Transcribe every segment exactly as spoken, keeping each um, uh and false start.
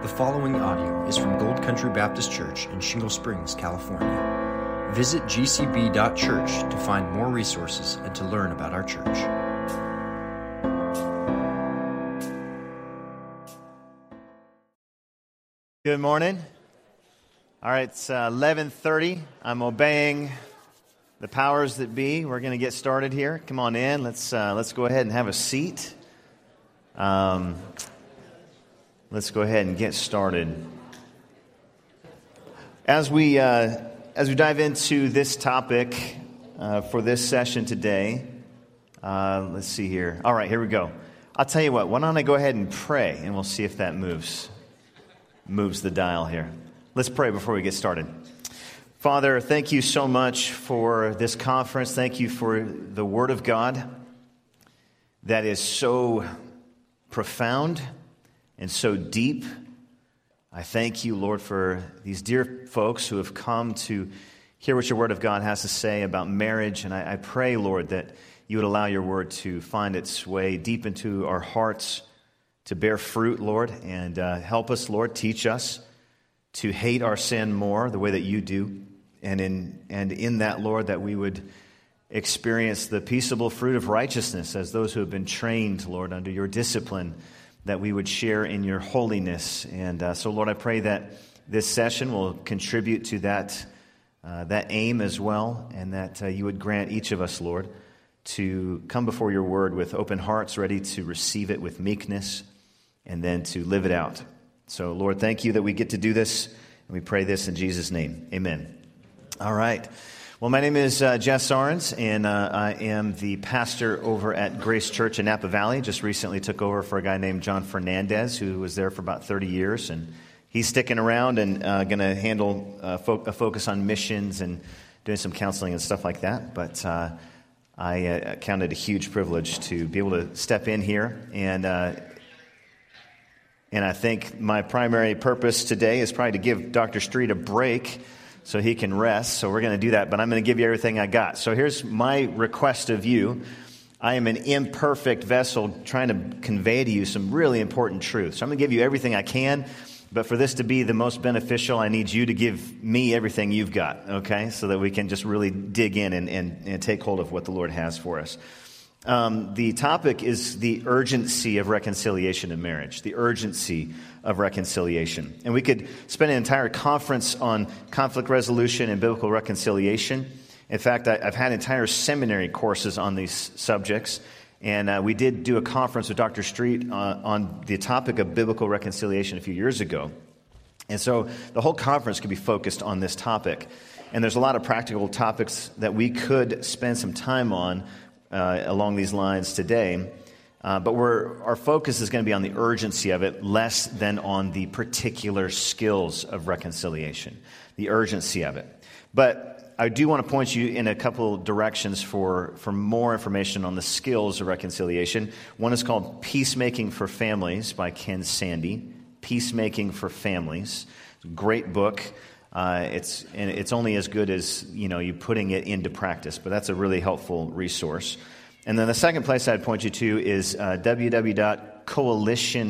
The following audio is from Gold Country Baptist Church in Shingle Springs, California. Visit g c b dot church to find more resources and to learn about our church. Good morning. All right, it's uh, eleven thirty. I'm obeying the powers that be. We're going to get started here. Come on in. Let's uh, let's go ahead and have a seat. Um, let's go ahead and get started. As we uh, as we dive into this topic uh, for this session today, uh, let's see here. All right, here we go. I'll tell you what. Why don't I go ahead and pray, and we'll see if that moves moves the dial here. Let's pray before we get started. Father, thank you so much for this conference. Thank you for the Word of God that is so profound and so deep. I thank you, Lord, for these dear folks who have come to hear what your Word of God has to say about marriage. And I, I pray, Lord, that you would allow your Word to find its way deep into our hearts, to bear fruit, Lord, and uh, help us, Lord, teach us to hate our sin more the way that you do. And in and in that, Lord, that we would experience the peaceable fruit of righteousness as those who have been trained, Lord, under your discipline, that we would share in your holiness. And uh, so, Lord, I pray that this session will contribute to that, uh, that aim as well, and that uh, you would grant each of us, Lord, to come before your word with open hearts, ready to receive it with meekness, and then to live it out. So, Lord, thank you that we get to do this, and we pray this in Jesus' name. Amen. All right. Well, my name is uh, Jess Sarnes, and uh, I am the pastor over at Grace Church in Napa Valley. Just recently took over for a guy named John Fernandez, who was there for about thirty years, and he's sticking around and uh, going to handle uh, fo- a focus on missions and doing some counseling and stuff like that. But uh, I uh, count it a huge privilege to be able to step in here, and uh, and I think my primary purpose today is probably to give Doctor Street a break so he can rest. So we're going to do that, but I'm going to give you everything I got. So here's my request of you. I am an imperfect vessel trying to convey to you some really important truths. So I'm going to give you everything I can, but for this to be the most beneficial, I need you to give me everything you've got, okay? So that we can just really dig in and, and, and take hold of what the Lord has for us. Um, the topic is the urgency of reconciliation in marriage, the urgency of reconciliation. And we could spend an entire conference on conflict resolution and biblical reconciliation. In fact, I, I've had entire seminary courses on these subjects, and uh, we did do a conference with Doctor Street uh, on the topic of biblical reconciliation a few years ago. And so the whole conference could be focused on this topic. And there's a lot of practical topics that we could spend some time on Uh, along these lines today, uh, but we're, our focus is going to be on the urgency of it, less than on the particular skills of reconciliation, the urgency of it. But I do want to point you in a couple directions for, for more information on the skills of reconciliation. One is called Peacemaking for Families by Ken Sande. Peacemaking for Families. It's a great book. Uh, it's and it's only as good as, you know, you putting it into practice, but that's a really helpful resource. And then the second place I'd point you to is uh, w w w dot coalition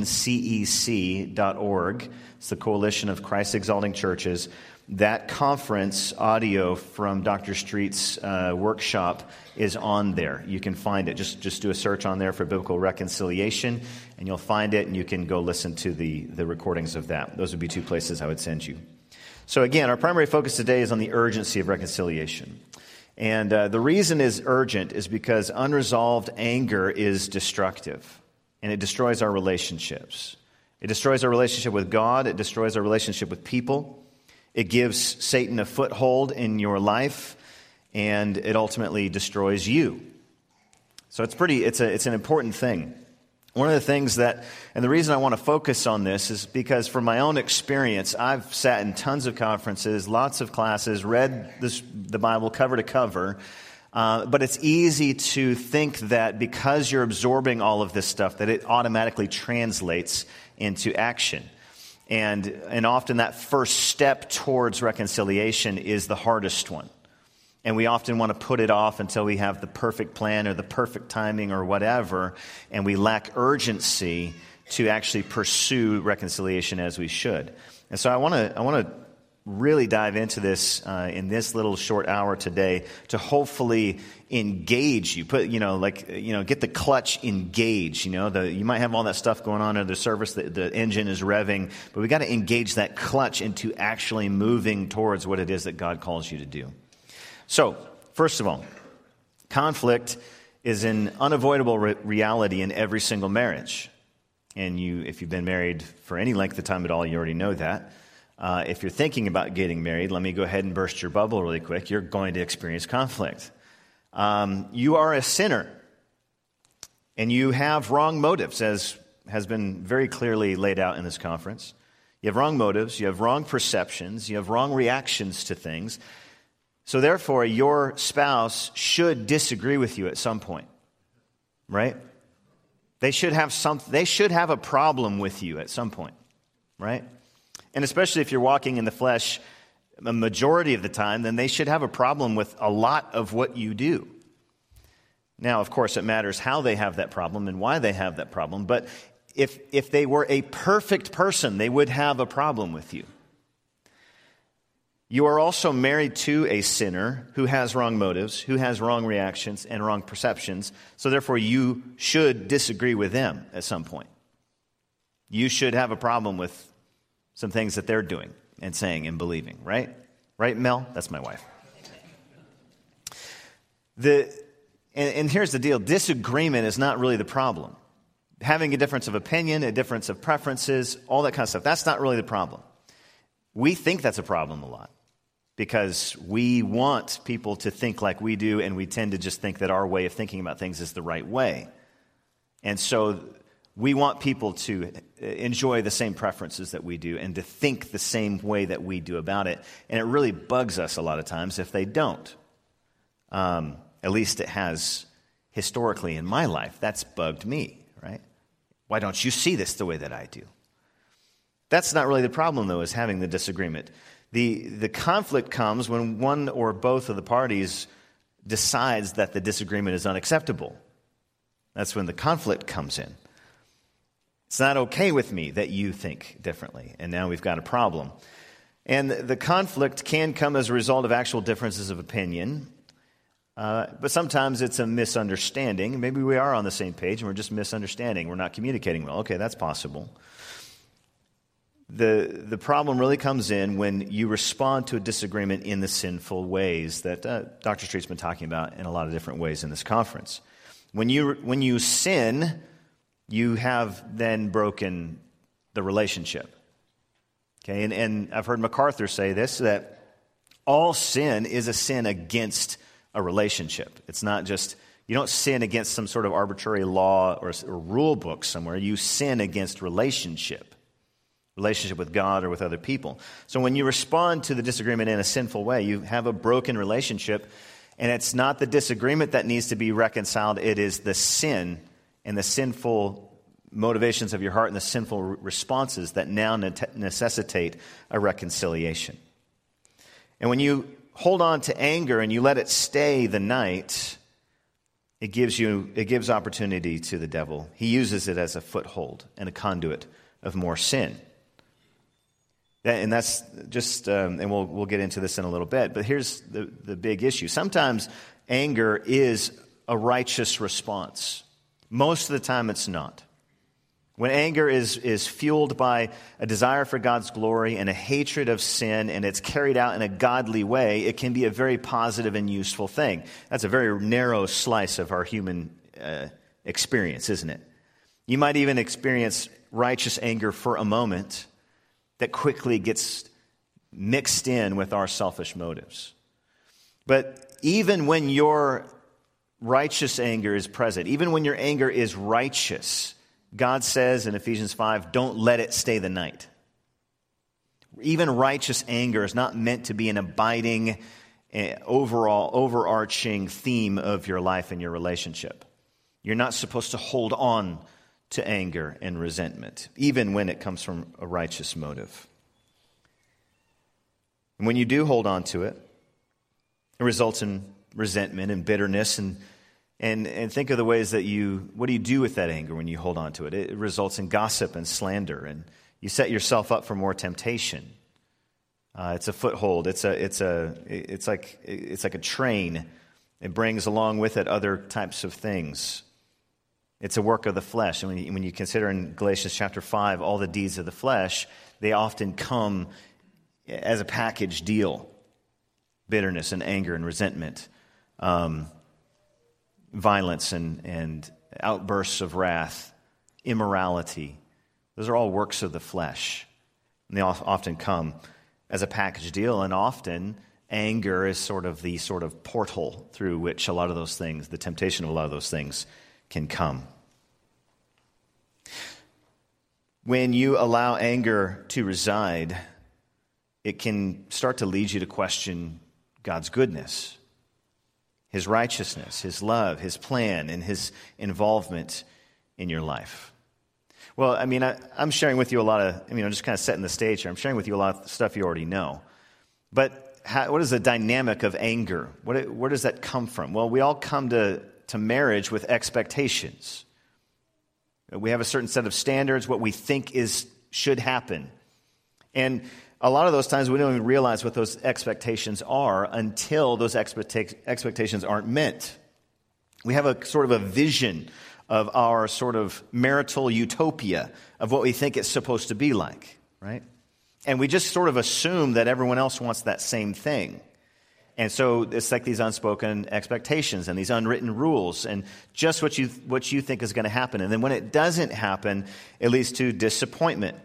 cec dot org. It's the Coalition of Christ Exalting Churches. That conference audio from Doctor Street's uh, workshop is on there. You can find it. Just just do a search on there for biblical reconciliation, and you'll find it, and you can go listen to the the recordings of that. Those would be two places I would send you. So again, our primary focus today is on the urgency of reconciliation. And uh, the reason is urgent is because unresolved anger is destructive, and it destroys our relationships. It destroys our relationship with God. It destroys our relationship with people. It gives Satan a foothold in your life, and it ultimately destroys you. So it's pretty. It's a. It's an important thing. One of the things that, and the reason I want to focus on this is because from my own experience, I've sat in tons of conferences, lots of classes, read this, the Bible cover to cover, uh, but it's easy to think that because you're absorbing all of this stuff, that it automatically translates into action. And, and often that first step towards reconciliation is the hardest one. And we often want to put it off until we have the perfect plan or the perfect timing or whatever, and we lack urgency to actually pursue reconciliation as we should. And so I want to I want to really dive into this uh, in this little short hour today to hopefully engage you. Put you know like you know get the clutch engaged. You know the you might have all that stuff going on in the service. The, the engine is revving, but we got to engage that clutch into actually moving towards what it is that God calls you to do. So first of all, conflict is an unavoidable re- reality in every single marriage. And you, if you've been married for any length of time at all, you already know that. Uh, if you're thinking about getting married, let me go ahead and burst your bubble really quick. You're going to experience conflict. Um, you are a sinner, and you have wrong motives, as has been very clearly laid out in this conference. You have wrong motives, you have wrong perceptions, you have wrong reactions to things. So therefore, your spouse should disagree with you at some point, right? They should have some, they should have a problem with you at some point, right? And especially if you're walking in the flesh a majority of the time, then they should have a problem with a lot of what you do. Now, of course, it matters how they have that problem and why they have that problem. But if if they were a perfect person, they would have a problem with you. You are also married to a sinner who has wrong motives, who has wrong reactions and wrong perceptions. So therefore, you should disagree with them at some point. You should have a problem with some things that they're doing and saying and believing, right? Right, Mel? That's my wife. The and, and here's the deal. Disagreement is not really the problem. Having a difference of opinion, a difference of preferences, all that kind of stuff, that's not really the problem. We think that's a problem a lot because we want people to think like we do, and we tend to just think that our way of thinking about things is the right way. And so we want people to enjoy the same preferences that we do and to think the same way that we do about it. And it really bugs us a lot of times if they don't. Um, at least it has historically in my life. That's bugged me, right? Why don't you see this the way that I do? That's not really the problem, though, is having the disagreement. The, the conflict comes when one or both of the parties decides that the disagreement is unacceptable. That's when the conflict comes in. It's not okay with me that you think differently, and now we've got a problem. And the conflict can come as a result of actual differences of opinion, uh, but sometimes it's a misunderstanding. Maybe we are on the same page and we're just misunderstanding. We're not communicating well. Okay, that's possible. The, the problem really comes in when you respond to a disagreement in the sinful ways that uh, Doctor Street's been talking about in a lot of different ways in this conference. When you when you sin, you have then broken the relationship. Okay, and, and I've heard MacArthur say this, that all sin is a sin against a relationship. It's not just, you don't sin against some sort of arbitrary law or, or rule book somewhere. You sin against relationship, relationship with God or with other people. So when you respond to the disagreement in a sinful way, you have a broken relationship, and it's not the disagreement that needs to be reconciled. It is the sin and the sinful motivations of your heart and the sinful responses that now necessitate a reconciliation. And when you hold on to anger and you let it stay the night, it gives you it gives opportunity to the devil. He uses it as a foothold and a conduit of more sin. And that's just, um, and we'll we'll get into this in a little bit. But here's the, the big issue. Sometimes anger is a righteous response. Most of the time it's not. When anger is, is fueled by a desire for God's glory and a hatred of sin, and it's carried out in a godly way, it can be a very positive and useful thing. That's a very narrow slice of our human uh, experience, isn't it? You might even experience righteous anger for a moment that quickly gets mixed in with our selfish motives. But even when your righteous anger is present, even when your anger is righteous, God says in Ephesians five, don't let it stay the night. Even righteous anger is not meant to be an abiding, uh, overall, overarching theme of your life and your relationship. You're not supposed to hold on to anger and resentment, even when it comes from a righteous motive. And when you do hold on to it, it results in resentment and bitterness, and And, and think of the ways that you, what do you do with that anger when you hold on to it? It results in gossip and slander, and you set yourself up for more temptation. Uh, it's a foothold. It's a, it's a, it's like, it's like a train. It brings along with it other types of things. It's a work of the flesh. And when you, when you consider in Galatians chapter five, all the deeds of the flesh, they often come as a package deal. Bitterness and anger and resentment. Um, violence and, and outbursts of wrath, immorality. Those are all works of the flesh. And they often come as a package deal, and often anger is sort of the sort of portal through which a lot of those things, the temptation of a lot of those things, can come. When you allow anger to reside, it can start to lead you to question God's goodness, His righteousness, His love, His plan, and His involvement in your life. Well, I mean, I, I'm sharing with you a lot of, I mean, I'm just kind of setting the stage here. I'm sharing with you a lot of stuff you already know. But how, what is the dynamic of anger? What, where does that come from? Well, we all come to, to marriage with expectations. We have a certain set of standards, what we think is should happen. And a lot of those times we don't even realize what those expectations are until those expecta- expectations aren't met. We have a sort of a vision of our sort of marital utopia of what we think it's supposed to be like, right? And we just sort of assume that everyone else wants that same thing. And so it's like these unspoken expectations and these unwritten rules and just what you what you think is going to happen. And then when it doesn't happen, it leads to disappointment.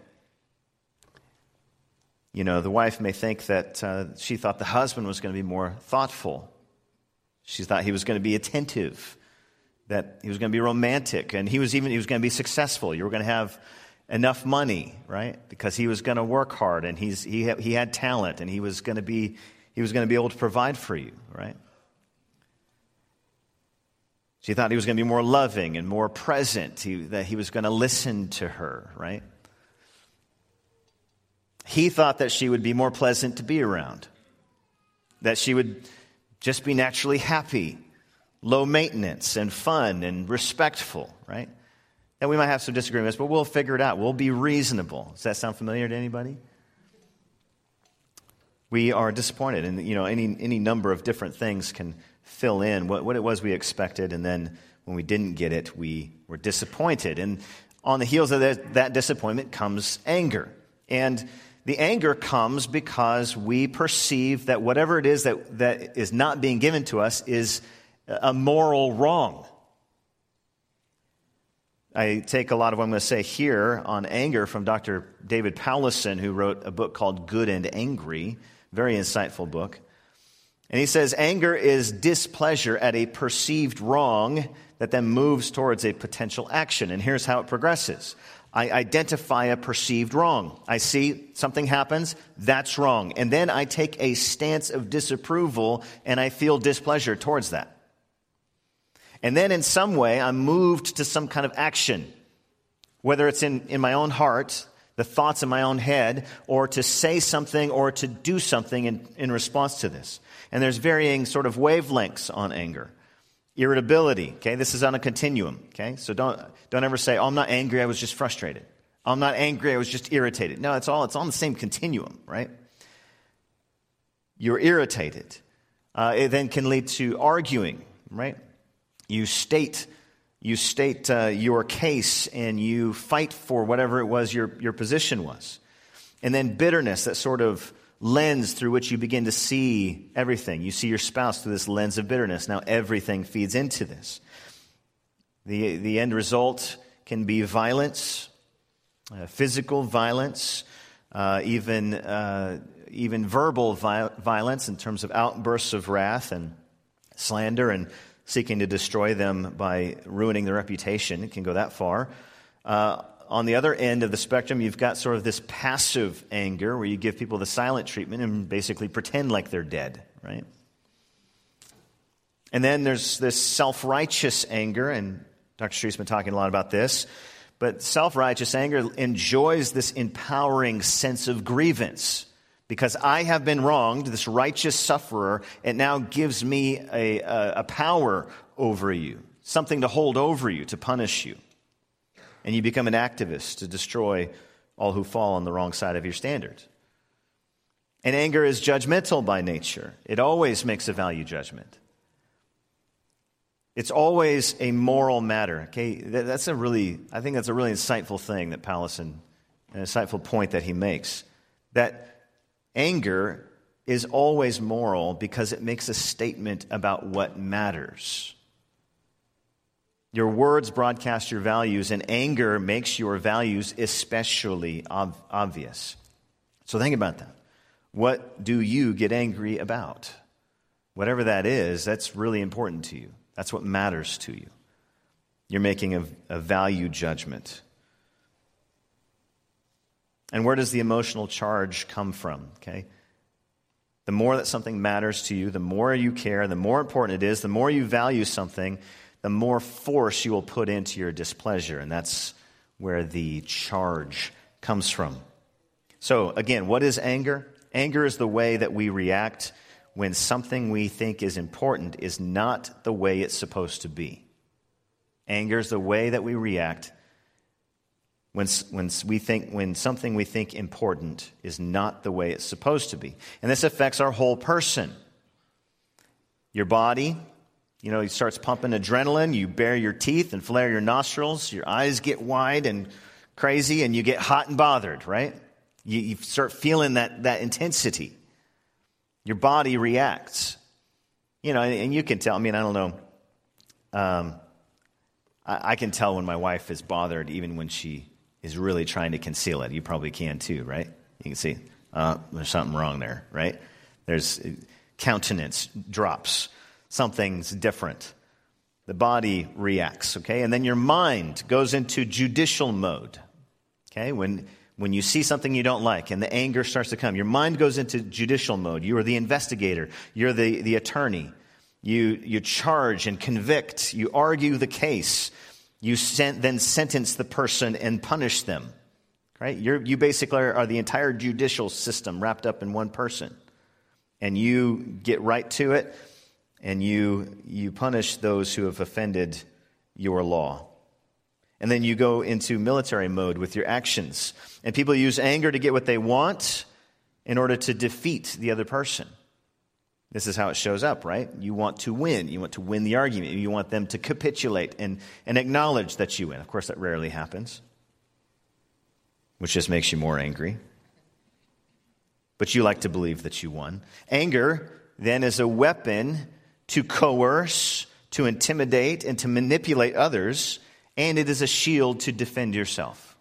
You know, the wife may think that uh, she thought the husband was going to be more thoughtful. She thought he was going to be attentive, that he was going to be romantic, and he was even he was going to be successful. You were going to have enough money, right? Because he was going to work hard, and he's he ha- he had talent, and he was going to be he was going to be able to provide for you, right? She thought he was going to be more loving and more present. He, that he was going to listen to her, right? He thought that she would be more pleasant to be around, that she would just be naturally happy, low maintenance and fun and respectful, right? And we might have some disagreements, but we'll figure it out. We'll be reasonable. Does that sound familiar to anybody? We are disappointed, and you know, any any number of different things can fill in what, what it was we expected, and then when we didn't get it, we were disappointed. And on the heels of that, that disappointment comes anger. And the anger comes because we perceive that whatever it is that, that is not being given to us is a moral wrong. I take a lot of what I'm going to say here on anger from Doctor David Powlison, who wrote a book called Good and Angry, very insightful book. And he says, anger is displeasure at a perceived wrong that then moves towards a potential action. And here's how it progresses. I identify a perceived wrong. I see something happens, that's wrong. And then I take a stance of disapproval and I feel displeasure towards that. And then in some way, I'm moved to some kind of action, whether it's in, in my own heart, the thoughts in my own head, or to say something or to do something in, in response to this. And there's varying sort of wavelengths on anger. Irritability, okay? This is on a continuum, okay? So don't don't ever say, oh, I'm not angry, I was just frustrated. I'm not angry, I was just irritated. No, it's all it's on the same continuum, right? You're irritated. Uh, it then can lead to arguing, right? You state you state uh, your case and you fight for whatever it was your, your position was. And then bitterness, that sort of lens through which you begin to see everything. You see your spouse through this lens of bitterness. Now everything feeds into this. The, the end result can be violence, uh, physical violence, uh, even, uh, even verbal vi- violence in terms of outbursts of wrath and slander and seeking to destroy them by ruining their reputation. It can go that far. Uh, on the other end of the spectrum, you've got sort of this passive anger where you give people the silent treatment and basically pretend like they're dead, right? And then there's this self-righteous anger, and Doctor Street's been talking a lot about this, but self-righteous anger enjoys this empowering sense of grievance. Because I have been wronged, this righteous sufferer, it now gives me a, a, a power over you, something to hold over you, to punish you. And you become an activist to destroy all who fall on the wrong side of your standard. And anger is judgmental by nature. It always makes a value judgment. It's always a moral matter. Okay, that's a really, I think that's a really insightful thing that Powlison, an insightful point that he makes. That anger is always moral because it makes a statement about what matters. Your words broadcast your values, and anger makes your values especially ob- obvious. So think about that. What do you get angry about? Whatever that is, that's really important to you. That's what matters to you. You're making a, a value judgment. And where does the emotional charge come from? Okay, the more that something matters to you, the more you care, the more important it is, the more you value something, the more force you will put into your displeasure. And that's where the charge comes from. So again, what is anger? Anger is the way that we react when something we think is important is not the way it's supposed to be. Anger is the way that we react when, when we think when something we think important is not the way it's supposed to be. And this affects our whole person. Your body, you know, it starts pumping adrenaline, you bare your teeth and flare your nostrils, your eyes get wide and crazy, and you get hot and bothered, right? You, you start feeling that, that intensity. Your body reacts. You know, and, and you can tell, I mean, I don't know. Um, I, I can tell when my wife is bothered, even when she is really trying to conceal it. You probably can too, right? You can see, uh, there's something wrong there, right? There's countenance drops. Something's different. The body reacts, okay? And then your mind goes into judicial mode, okay? When when you see something you don't like and the anger starts to come, your mind goes into judicial mode. You are the investigator. You're the, the attorney. You you charge and convict. You argue the case. You sen- then sentence the person and punish them, right? You're, you basically are, are the entire judicial system wrapped up in one person. And you get right to it. And you you punish those who have offended your law. And then you go into military mode with your actions. And people use anger to get what they want in order to defeat the other person. This is how it shows up, right? You want to win. You want to win the argument. You want them to capitulate and, and acknowledge that you win. Of course, that rarely happens, which just makes you more angry. But you like to believe that you won. Anger, then, is a weapon to coerce, to intimidate, and to manipulate others, and it is a shield to defend yourself.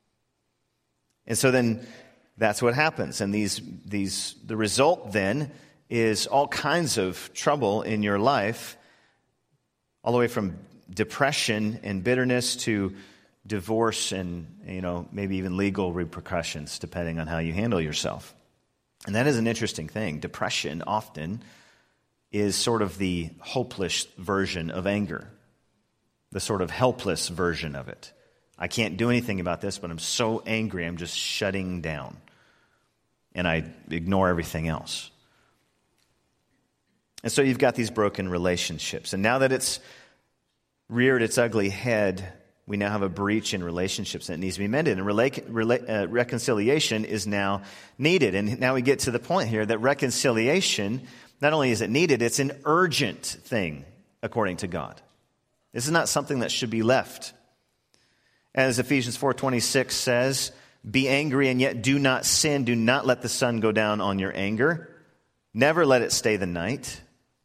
And so then that's what happens. And these these the result then is all kinds of trouble in your life, all the way from depression and bitterness to divorce and, you know, maybe even legal repercussions, depending on how you handle yourself. And that is an interesting thing. Depression often is sort of the hopeless version of anger, the sort of helpless version of it. I can't do anything about this, but I'm so angry, I'm just shutting down. And I ignore everything else. And so you've got these broken relationships. And now that it's reared its ugly head, we now have a breach in relationships that needs to be mended. And rela- rela- uh, reconciliation is now needed. And now we get to the point here that reconciliation, not only is it needed, it's an urgent thing, according to God. This is not something that should be left. As Ephesians four twenty-six says, be angry and yet do not sin. Do not let the sun go down on your anger. Never let it stay the night.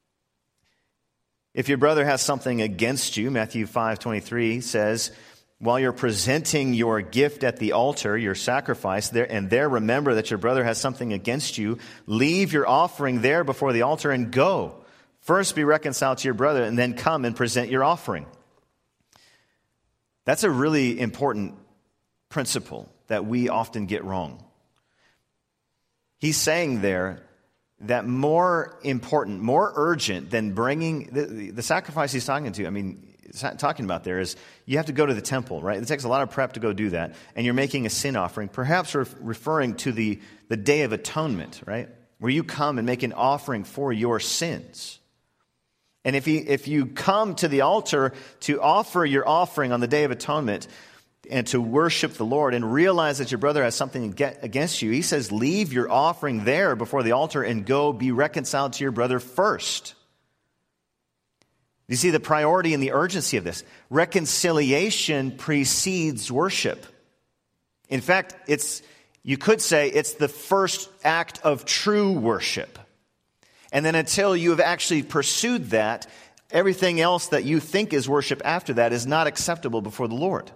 If your brother has something against you, Matthew five twenty-three says, while you're presenting your gift at the altar, your sacrifice, there and there remember that your brother has something against you, leave your offering there before the altar and go. First be reconciled to your brother and then come and present your offering. That's a really important principle that we often get wrong. He's saying there that more important, more urgent than bringing the, the sacrifice he's talking to, I mean, talking about there is you have to go to the temple, right? It takes a lot of prep to go do that. And you're making a sin offering, perhaps re- referring to the, the Day of Atonement, right? Where you come and make an offering for your sins. And if, he, if you come to the altar to offer your offering on the Day of Atonement and to worship the Lord and realize that your brother has something against you, he says, leave your offering there before the altar and go be reconciled to your brother first. You see the priority and the urgency of this. Reconciliation precedes worship. In fact, it's you could say it's the first act of true worship. And then until you have actually pursued that, everything else that you think is worship after that is not acceptable before the Lord.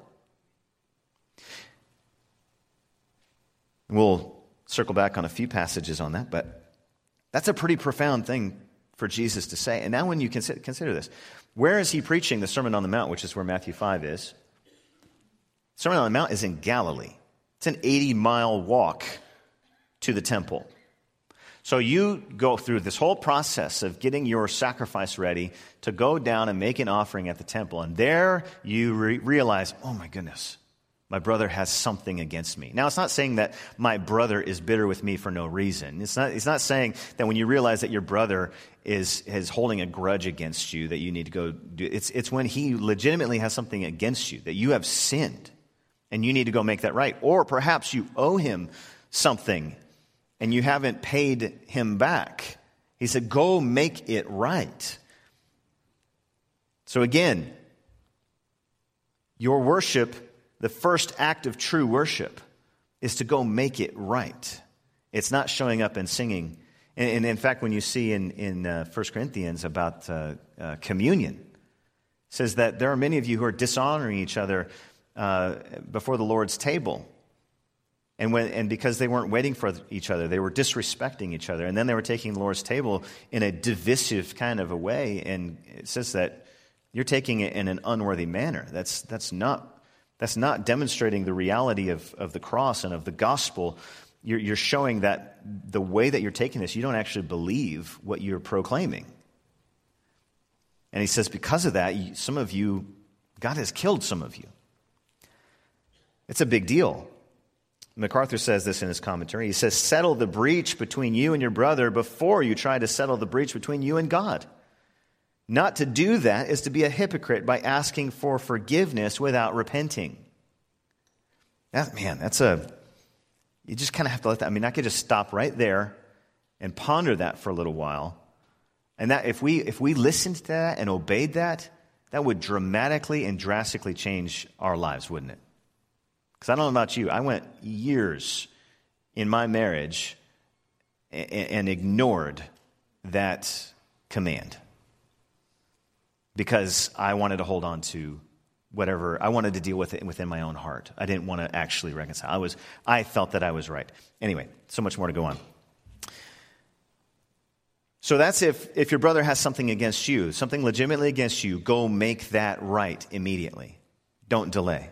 We'll circle back on a few passages on that, but that's a pretty profound thing for Jesus to say. And now when you consider, consider this, where is he preaching the Sermon on the Mount, which is where Matthew five is? The Sermon on the Mount is in Galilee. It's an eighty-mile walk to the temple. So you go through this whole process of getting your sacrifice ready to go down and make an offering at the temple. And there you re- realize, oh my goodness, my brother has something against me. Now, it's not saying that my brother is bitter with me for no reason. It's not, it's not saying that when you realize that your brother is, is holding a grudge against you that you need to go do. It's, it's when he legitimately has something against you, that you have sinned and you need to go make that right. Or perhaps you owe him something and you haven't paid him back. He said, go make it right. So again, your worship, the first act of true worship, is to go make it right. It's not showing up and singing. And, and in fact, when you see in, in uh, First Corinthians about uh, uh, communion, it says that there are many of you who are dishonoring each other uh, before the Lord's table. And when and because they weren't waiting for each other, they were disrespecting each other. And then they were taking the Lord's table in a divisive kind of a way. And it says that you're taking it in an unworthy manner. That's that's not that's not demonstrating the reality of, of the cross and of the gospel. You're, you're showing that the way that you're taking this, you don't actually believe what you're proclaiming. And he says, because of that, you, some of you, God has killed some of you. It's a big deal. MacArthur says this in his commentary. He says, settle the breach between you and your brother before you try to settle the breach between you and God. Not to do that is to be a hypocrite by asking for forgiveness without repenting. That, man, that's a, you just kind of have to let that, I mean, I could just stop right there and ponder that for a little while. And that if we if we listened to that and obeyed that, that would dramatically and drastically change our lives, wouldn't it? Because I don't know about you, I went years in my marriage and, and ignored that command because I wanted to hold on to whatever, I wanted to deal with it within my own heart. I didn't want to actually reconcile. I was, I felt that I was right. Anyway, so much more to go on. So that's if, if your brother has something against you, something legitimately against you, go make that right immediately. Don't delay.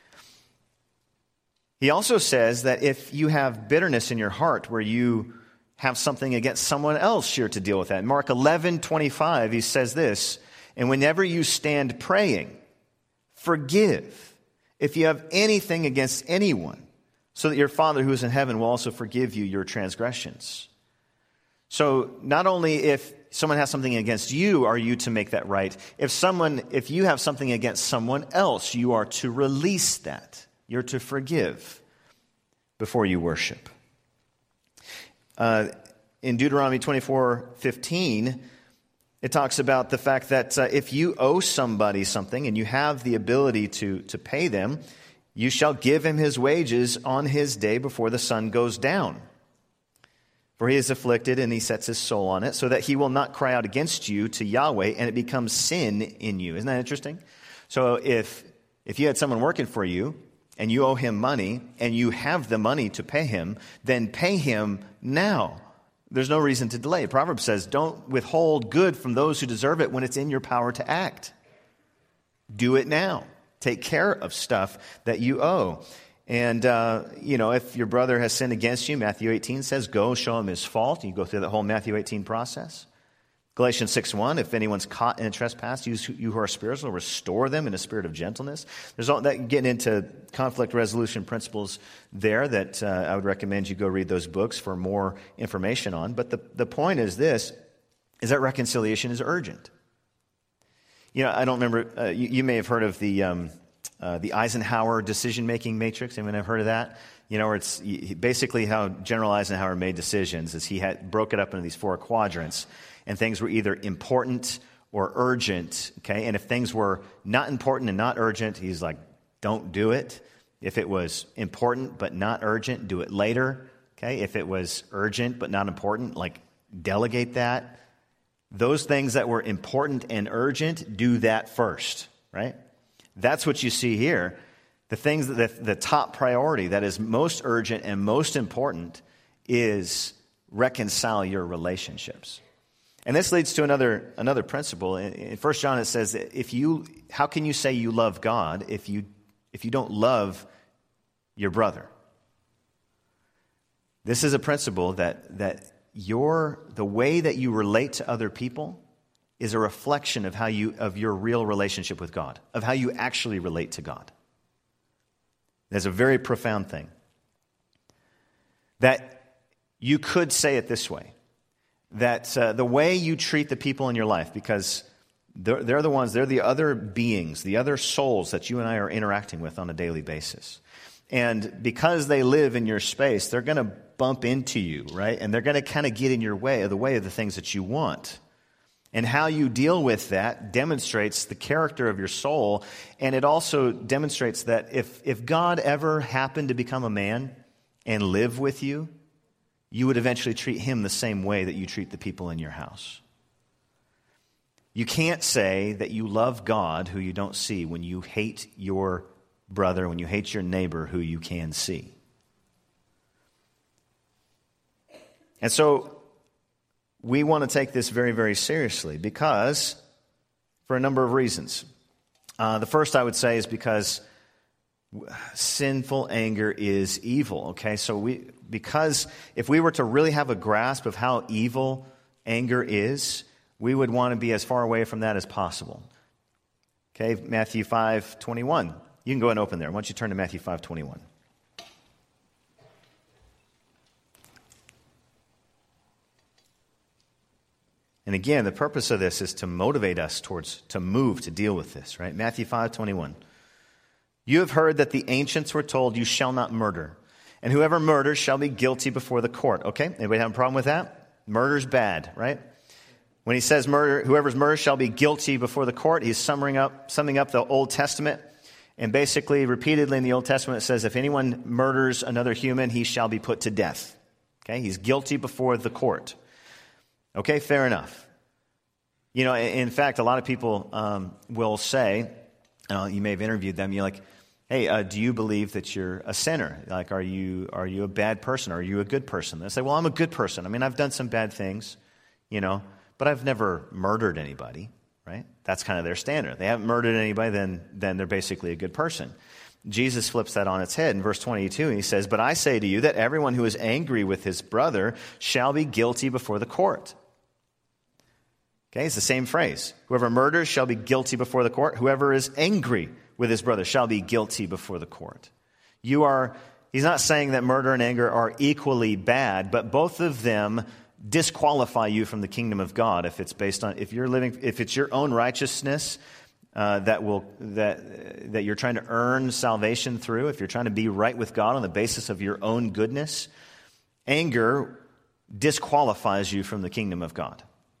He also says that if you have bitterness in your heart where you have something against someone else, you're to deal with that. In Mark eleven twenty-five, he says this, and whenever you stand praying, forgive if you have anything against anyone, so that your Father who is in heaven will also forgive you your transgressions. So not only if someone has something against you are you to make that right, if someone, if you have something against someone else, you are to release that. You're to forgive before you worship. Uh, in Deuteronomy twenty-four fifteen, it talks about the fact that uh, if you owe somebody something and you have the ability to, to pay them, you shall give him his wages on his day before the sun goes down. For he is afflicted and he sets his soul on it, so that he will not cry out against you to Yahweh and it becomes sin in you. Isn't that interesting? So if if you had someone working for you, and you owe him money, and you have the money to pay him, then pay him now. There's no reason to delay. Proverbs says, don't withhold good from those who deserve it when it's in your power to act. Do it now. Take care of stuff that you owe. And, uh, you know, if your brother has sinned against you, Matthew eighteen says, go show him his fault. You go through the whole Matthew eighteen process. Galatians six one, if anyone's caught in a trespass, you, you who are spiritual, restore them in a spirit of gentleness. There's all that getting into conflict resolution principles there that uh, I would recommend you go read those books for more information on. But the, the point is this, is that reconciliation is urgent. You know, I don't remember, uh, you, you may have heard of the um, uh, the Eisenhower decision-making matrix. Anyone have heard of that? You know, where it's basically how General Eisenhower made decisions is he had broke it up into these four quadrants, and things were either important or urgent, okay? And if things were not important and not urgent, he's like, don't do it. If it was important but not urgent, do it later, okay? If it was urgent but not important, like delegate that. Those things that were important and urgent, do that first, right? That's what you see here. The things that the, the top priority that is most urgent and most important is reconcile your relationships. And this leads to another another principle. In, in First John it says that if you how can you say you love God if you if you don't love your brother? This is a principle that that your the way that you relate to other people is a reflection of how you of your real relationship with God, of how you actually relate to God. That's a very profound thing. That you could say it this way, that uh, the way you treat the people in your life, because they're, they're the ones, they're the other beings, the other souls that you and I are interacting with on a daily basis. And because they live in your space, they're going to bump into you, right? And they're going to kind of get in your way, of the way of the things that you want. And how you deal with that demonstrates the character of your soul. And it also demonstrates that if, if God ever happened to become a man and live with you, you would eventually treat him the same way that you treat the people in your house. You can't say that you love God who you don't see when you hate your brother, when you hate your neighbor who you can see. And so we want to take this very, very seriously because, for a number of reasons. Uh, the first I would say is because sinful anger is evil, okay? So we, because if we were to really have a grasp of how evil anger is, we would want to be as far away from that as possible. Okay, Matthew five twenty-one. You can go and open there. Why don't you turn to Matthew five twenty-one. And again, the purpose of this is to motivate us towards, to move, to deal with this, right? Matthew five twenty-one. You have heard that the ancients were told, you shall not murder. And whoever murders shall be guilty before the court. Okay, anybody have a problem with that? Murder's bad, right? When he says murder, whoever's murdered shall be guilty before the court, he's summing up, summing up the Old Testament. And basically, repeatedly in the Old Testament, it says, if anyone murders another human, he shall be put to death. Okay, he's guilty before the court. Okay, fair enough. You know, in fact, a lot of people um, will say, uh, you may have interviewed them, you're like, hey, uh, do you believe that you're a sinner? Like, are you are you a bad person? Are you a good person? They say, well, I'm a good person. I mean, I've done some bad things, you know, but I've never murdered anybody, right? That's kind of their standard. They haven't murdered anybody, then, then they're basically a good person. Jesus flips that on its head in verse twenty-two, and he says, but I say to you that everyone who is angry with his brother shall be guilty before the court. Okay, it's the same phrase. Whoever murders shall be guilty before the court. Whoever is angry with his brother shall be guilty before the court. You are, he's not saying that murder and anger are equally bad, but both of them disqualify you from the kingdom of God if it's based on, if you're living, if it's your own righteousness uh, that will, that, that you're trying to earn salvation through, if you're trying to be right with God on the basis of your own goodness, anger disqualifies you from the kingdom of God.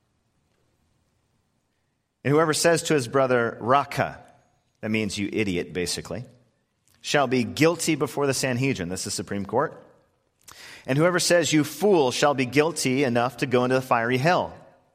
And whoever says to his brother, Raka, that means you idiot, basically, shall be guilty before the Sanhedrin, that's the Supreme Court. And whoever says, you fool, shall be guilty enough to go into the fiery hell.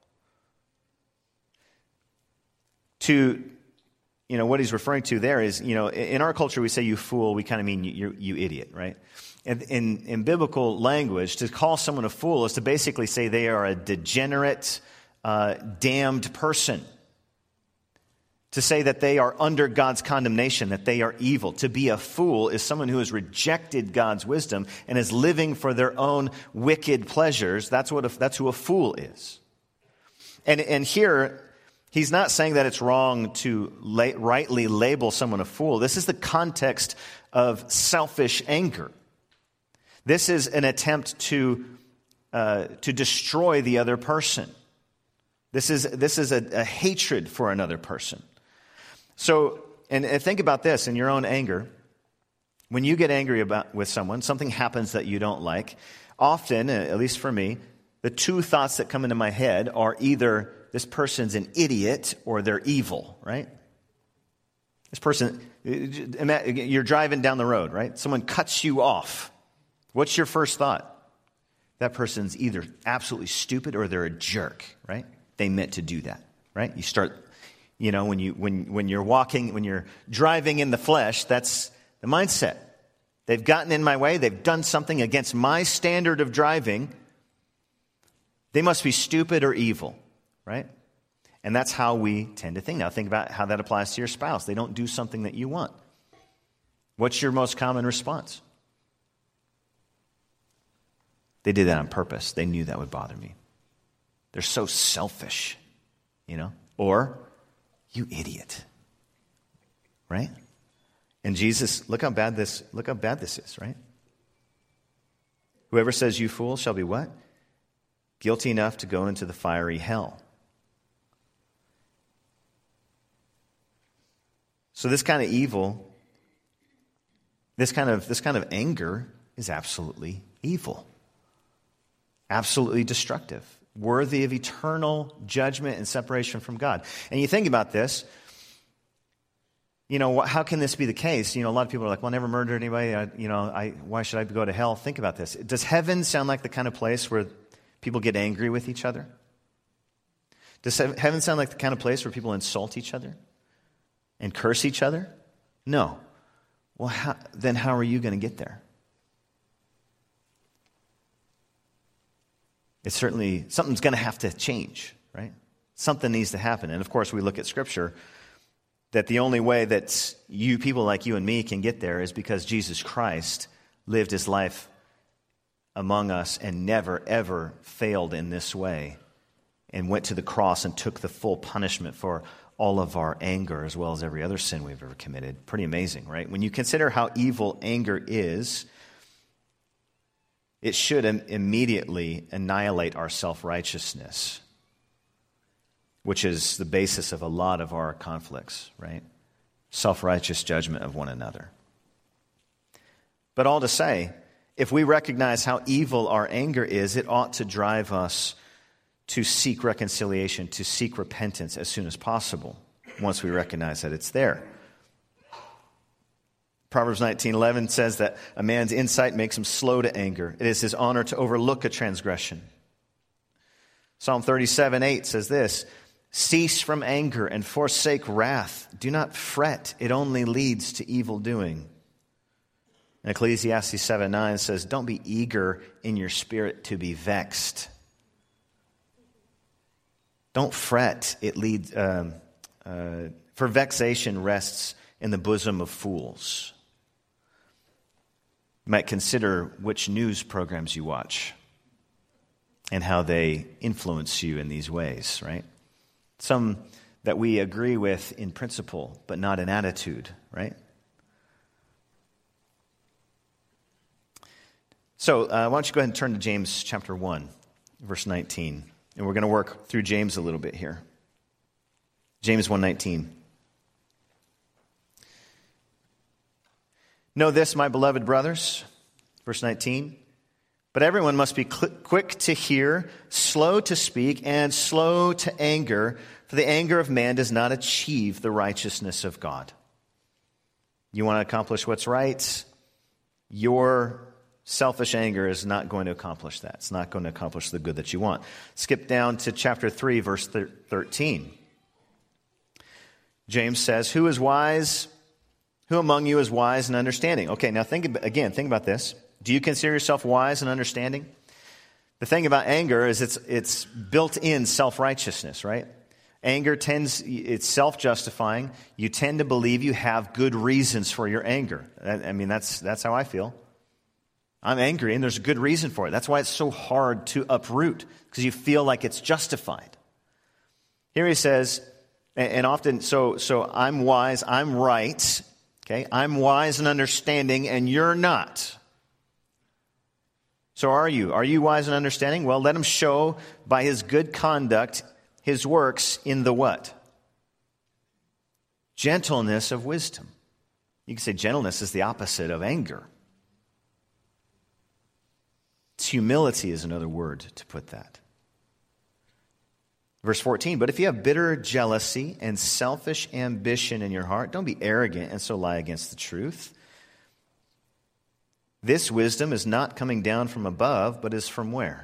To, you know, what he's referring to there is, you know, in our culture we say you fool, we kind of mean you, you idiot, right? And in, in biblical language, to call someone a fool is to basically say they are a degenerate, uh, damned person. To say that they are under God's condemnation, that they are evil. To be a fool is someone who has rejected God's wisdom and is living for their own wicked pleasures. That's what a, that's who a fool is. And, and here, he's not saying that it's wrong to la- rightly label someone a fool. This is the context of selfish anger. This is an attempt to uh, to destroy the other person. This is this is a, a hatred for another person. So, and, and think about this in your own anger. When you get angry about with someone, something happens that you don't like. Often, at least for me, the two thoughts that come into my head are either this person's an idiot or they're evil, right? This person, you're driving down the road, right? Someone cuts you off. What's your first thought? That person's either absolutely stupid or they're a jerk, right? They meant to do that, right? You start, you know, when you when when you're walking, when you're driving in the flesh, that's the mindset. They've gotten in my way. They've done something against my standard of driving. They must be stupid or evil, right? And that's how we tend to think. Now think about how that applies to your spouse. They don't do something that you want. What's your most common response? They did that on purpose. They knew that would bother me. They're so selfish, you know? Or, you idiot, right? And Jesus, look how bad this, look how bad this is, right? Whoever says you fool shall be what? Guilty enough to go into the fiery hell. So this kind of evil, this kind of, this kind of anger is absolutely evil. Absolutely destructive. Worthy of eternal judgment and separation from God. And you think about this, you know, how can this be the case? You know, a lot of people are like, well, I never murdered anybody. I, you know, I, why should I go to hell? Think about this. Does heaven sound like the kind of place where people get angry with each other? Does heaven sound like the kind of place where people insult each other and curse each other? No. Well, how, then how are you going to get there? It's certainly, something's going to have to change, right? Something needs to happen. And of course, we look at Scripture that the only way that you, people like you and me, can get there is because Jesus Christ lived his life among us and never, ever failed in this way and went to the cross and took the full punishment for all of our anger as well as every other sin we've ever committed. Pretty amazing, right? When you consider how evil anger is, it should im- immediately annihilate our self-righteousness, which is the basis of a lot of our conflicts, right? Self-righteous judgment of one another. But all to say, if we recognize how evil our anger is, it ought to drive us to seek reconciliation, to seek repentance as soon as possible, once we recognize that it's there. Proverbs nineteen eleven says that a man's insight makes him slow to anger. It is his honor to overlook a transgression. Psalm thirty-seven eight says this, cease from anger and forsake wrath. Do not fret. It only leads to evil doing. And Ecclesiastes seven nine says, don't be eager in your spirit to be vexed. Don't fret. It leads, um, uh, for vexation rests in the bosom of fools. You might consider which news programs you watch and how they influence you in these ways, right? Some that we agree with in principle, but not in attitude, right? So uh, why don't you go ahead and turn to James chapter one, verse nineteen. And we're going to work through James a little bit here. James one nineteen. Know this, my beloved brothers, verse nineteen, but everyone must be cl- quick to hear, slow to speak, and slow to anger, for the anger of man does not achieve the righteousness of God. You want to accomplish what's right? Your selfish anger is not going to accomplish that. It's not going to accomplish the good that you want. Skip down to chapter three, verse thirteen. James says, who is wise? Who among you is wise and understanding? Okay, now think again, think about this. Do you consider yourself wise and understanding? The thing about anger is it's it's built-in self-righteousness, right? Anger tends, it's self-justifying. You tend to believe you have good reasons for your anger. I mean, that's that's how I feel. I'm angry and there's a good reason for it. That's why it's so hard to uproot, because you feel like it's justified. Here he says, and often, so so I'm wise, I'm right. Okay, I'm wise and understanding, and you're not. So are you? Are you wise and understanding? Well, let him show by his good conduct his works in the what? Gentleness of wisdom. You can say gentleness is the opposite of anger. It's humility is another word to put that. Verse fourteen, but if you have bitter jealousy and selfish ambition in your heart, don't be arrogant and so lie against the truth. This wisdom is not coming down from above, but is from where?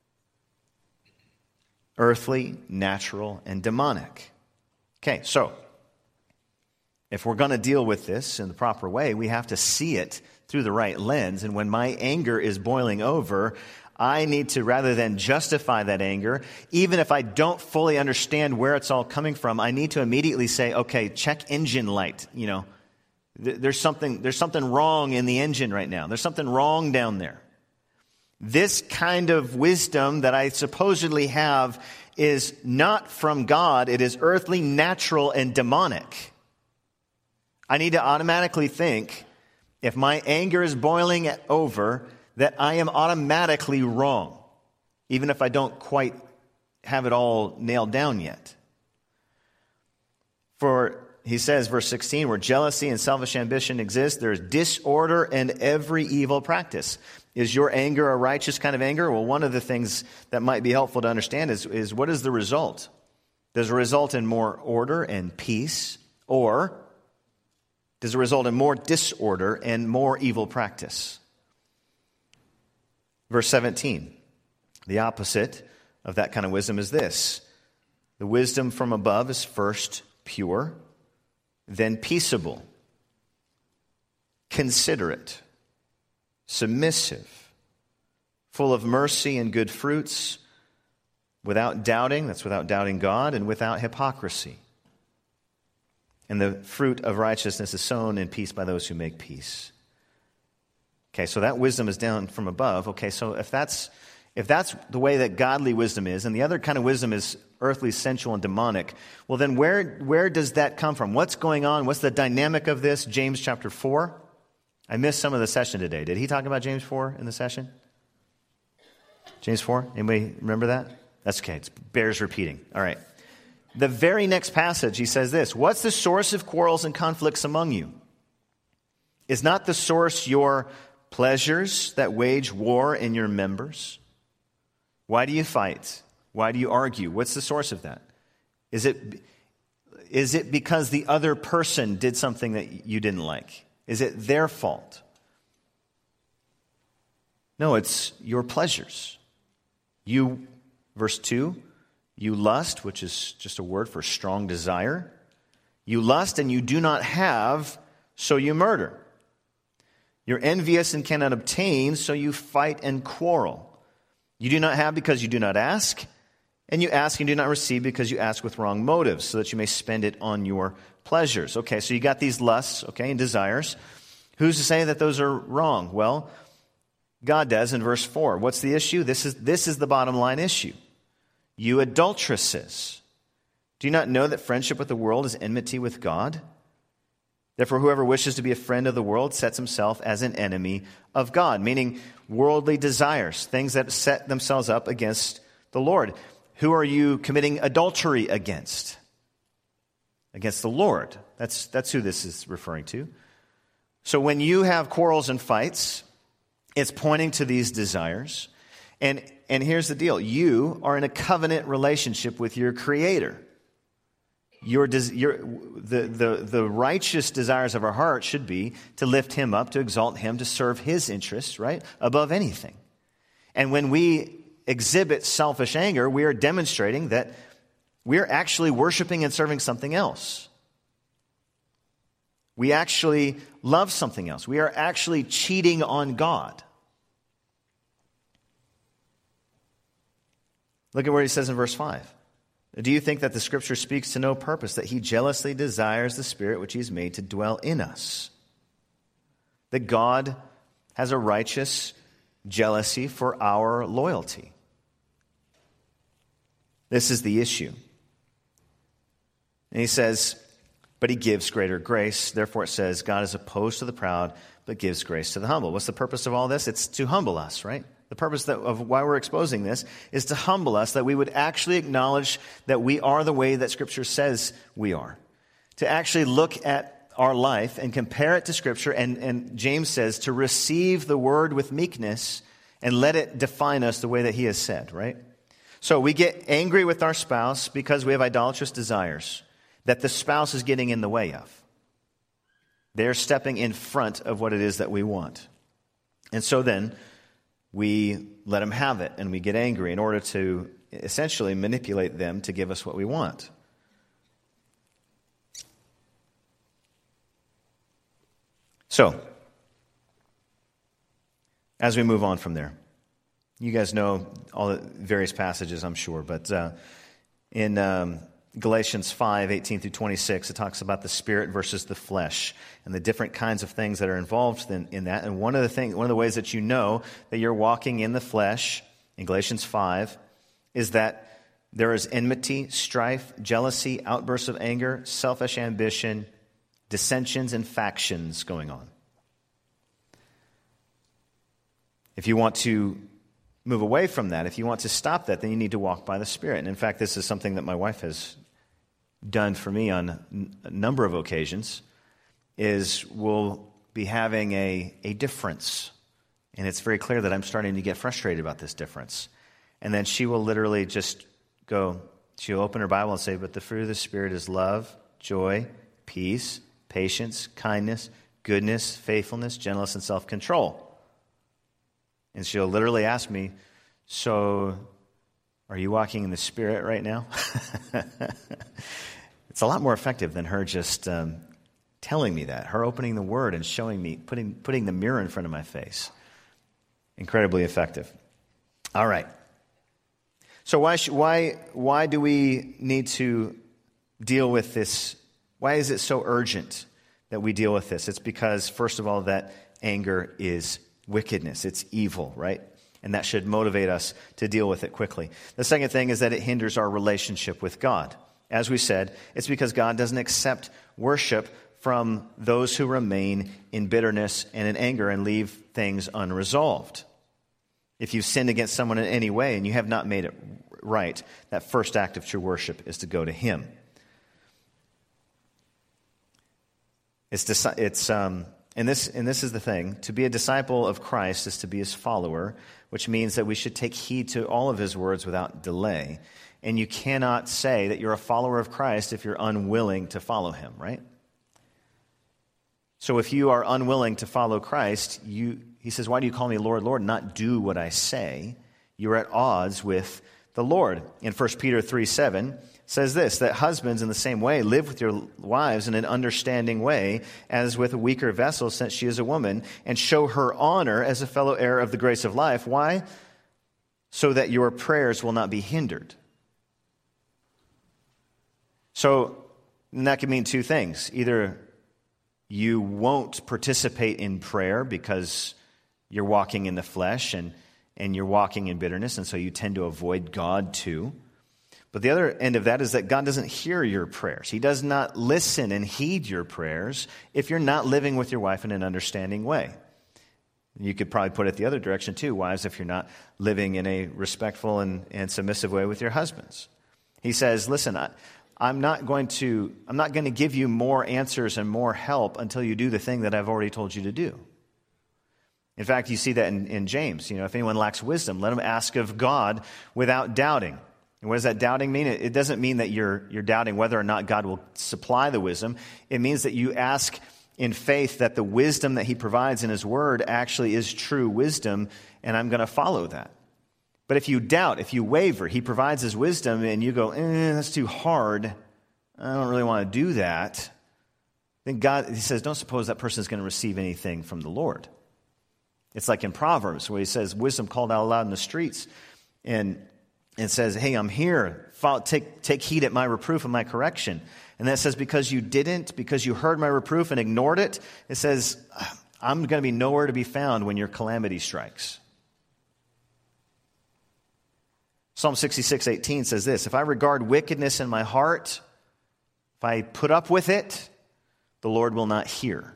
Earthly, natural, and demonic. Okay, so if we're going to deal with this in the proper way, we have to see it through the right lens. And when my anger is boiling over, I need to, rather than justify that anger, even if I don't fully understand where it's all coming from, I need to immediately say, okay, check engine light. You know, th- there's something, there's something wrong in the engine right now. There's something wrong down there. This kind of wisdom that I supposedly have is not from God. It is earthly, natural, and demonic. I need to automatically think, if my anger is boiling over, that I am automatically wrong, even if I don't quite have it all nailed down yet. For, he says, verse sixteen, where jealousy and selfish ambition exist, there is disorder and every evil practice. Is your anger a righteous kind of anger? Well, one of the things that might be helpful to understand is, is what is the result? Does it result in more order and peace, or does it result in more disorder and more evil practice? Verse seventeen, the opposite of that kind of wisdom is this. The wisdom from above is first pure, then peaceable, considerate, submissive, full of mercy and good fruits, without doubting, that's without doubting God, and without hypocrisy. And the fruit of righteousness is sown in peace by those who make peace. Okay, so that wisdom is down from above. Okay, so if that's if that's the way that godly wisdom is, and the other kind of wisdom is earthly, sensual, and demonic, well then where where does that come from? What's going on? What's the dynamic of this? James chapter four. I missed some of the session today. Did he talk about James four in the session? James four? Anybody remember that? That's okay. It bears repeating. All right. The very next passage, he says this. What's the source of quarrels and conflicts among you? Is not the source your pleasures that wage war in your members? Why do you fight? Why do you argue? What's the source of that? Is it, is it because the other person did something that you didn't like? Is it their fault? No, it's your pleasures. You, verse two, you lust, which is just a word for strong desire. You lust and you do not have, so you murder. You're envious and cannot obtain, so you fight and quarrel. You do not have because you do not ask, and you ask and do not receive because you ask with wrong motives, so that you may spend it on your pleasures. Okay, so you got these lusts, okay, and desires. Who's to say that those are wrong? Well, God does in verse four. What's the issue? This is, this is the bottom line issue. You adulteresses, do you not know that friendship with the world is enmity with God? Therefore, whoever wishes to be a friend of the world sets himself as an enemy of God, meaning worldly desires, things that set themselves up against the Lord. Who are you committing adultery against? Against the Lord. That's, that's who this is referring to. So when you have quarrels and fights, it's pointing to these desires. And, and here's the deal. You are in a covenant relationship with your Creator. Your, your, the, the, the righteous desires of our heart should be to lift Him up, to exalt Him, to serve His interests, right, above anything. And when we exhibit selfish anger, we are demonstrating that we are actually worshiping and serving something else. We actually love something else. We are actually cheating on God. Look at what he says in verse five. Do you think that the Scripture speaks to no purpose, that He jealously desires the Spirit which He has made to dwell in us? That God has a righteous jealousy for our loyalty. This is the issue. And he says, but He gives greater grace. Therefore it says, God is opposed to the proud, but gives grace to the humble. What's the purpose of all this? It's to humble us, right? The purpose that, of why we're exposing this is to humble us, that we would actually acknowledge that we are the way that Scripture says we are. to actually look at our life and compare it to Scripture. And, and James says to receive the word with meekness and let it define us the way that he has said, right? So we get angry with our spouse because we have idolatrous desires that the spouse is getting in the way of. They're stepping in front of what it is that we want. And so then we let them have it and we get angry in order to essentially manipulate them to give us what we want. So, as we move on from there, you guys know all the various passages, I'm sure, but uh, in um, Galatians five, eighteen through twenty-six, it talks about the spirit versus the flesh and the different kinds of things that are involved in, in that. And one of the things, one of the ways that you know that you're walking in the flesh in Galatians five is that there is enmity, strife, jealousy, outbursts of anger, selfish ambition, dissensions, and factions going on. If you want to move away from that, if you want to stop that, then you need to walk by the Spirit. And in fact, this is something that my wife has done for me on a number of occasions, is we'll be having a, a difference. And it's very clear that I'm starting to get frustrated about this difference. And then she will literally just go, she'll open her Bible and say, but the fruit of the Spirit is love, joy, peace, patience, kindness, goodness, faithfulness, gentleness, and self-control. And she'll literally ask me, so are you walking in the Spirit right now? It's a lot more effective than her just um, telling me that. Her opening the Word and showing me, putting, putting the mirror in front of my face. Incredibly effective. All right. So why, sh- why, why do we need to deal with this? Why is it so urgent that we deal with this? It's because, first of all, that anger is wickedness. It's evil, right? And that should motivate us to deal with it quickly. The second thing is that it hinders our relationship with God. As we said, it's because God doesn't accept worship from those who remain in bitterness and in anger and leave things unresolved. If you've sinned against someone in any way and you have not made it right, that first act of true worship is to go to Him. It's, it's um, and this and this is the thing. To be a disciple of Christ is to be His follower, which means that we should take heed to all of His words without delay. And you cannot say that you're a follower of Christ if you're unwilling to follow Him, right? So if you are unwilling to follow Christ, you He says, why do you call me Lord, Lord, and not do what I say? You're at odds with the Lord. In First Peter three seven says this, that husbands in the same way live with your wives in an understanding way as with a weaker vessel, since she is a woman, and show her honor as a fellow heir of the grace of life. Why? So that your prayers will not be hindered. So and that can mean two things. Either you won't participate in prayer because you're walking in the flesh and, and you're walking in bitterness, and so you tend to avoid God too. But the other end of that is that God doesn't hear your prayers. He does not listen and heed your prayers if you're not living with your wife in an understanding way. You could probably put it the other direction too, wives, if you're not living in a respectful and, and submissive way with your husbands. He says, listen, I, I'm not going to I'm not going to give you more answers and more help until you do the thing that I've already told you to do. In fact, you see that in, in James. You know, if anyone lacks wisdom, let him ask of God without doubting. And what does that doubting mean? It, it doesn't mean that you're you're doubting whether or not God will supply the wisdom. It means that you ask in faith that the wisdom that He provides in His Word actually is true wisdom, and I'm going to follow that. But if you doubt, if you waver, He provides His wisdom and you go, eh, that's too hard, I don't really want to do that, then God, He says, don't suppose that person is going to receive anything from the Lord. It's like in Proverbs where He says, wisdom called out loud in the streets, and it says, hey, I'm here, Follow, take, take heed at my reproof and my correction. And that says, because you didn't, because you heard my reproof and ignored it, it says, I'm going to be nowhere to be found when your calamity strikes. Psalm sixty-six eighteen says this, if I regard wickedness in my heart, if I put up with it, the Lord will not hear.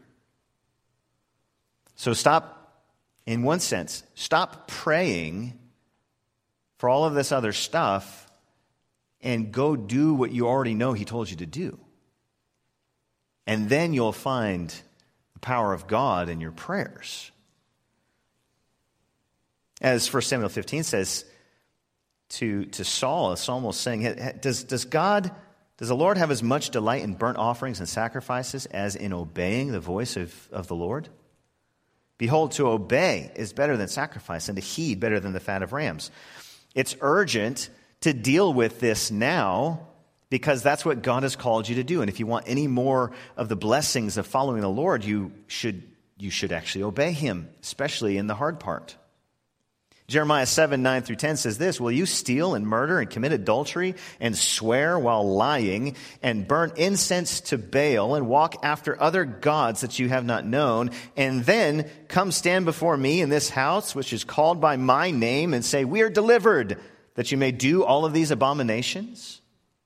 So stop, in one sense, stop praying for all of this other stuff and go do what you already know He told you to do. And then you'll find the power of God in your prayers. As First Samuel fifteen says to, to Saul, Saul was saying, does, does God, does the Lord have as much delight in burnt offerings and sacrifices as in obeying the voice of, of the Lord? Behold, to obey is better than sacrifice, and to heed better than the fat of rams. It's urgent to deal with this now, because that's what God has called you to do. And if you want any more of the blessings of following the Lord, you should, you should actually obey him, especially in the hard part. Jeremiah seven, nine through ten says this, will you steal and murder and commit adultery and swear while lying and burn incense to Baal and walk after other gods that you have not known, and then come stand before me in this house which is called by my name and say, we are delivered, that you may do all of these abominations?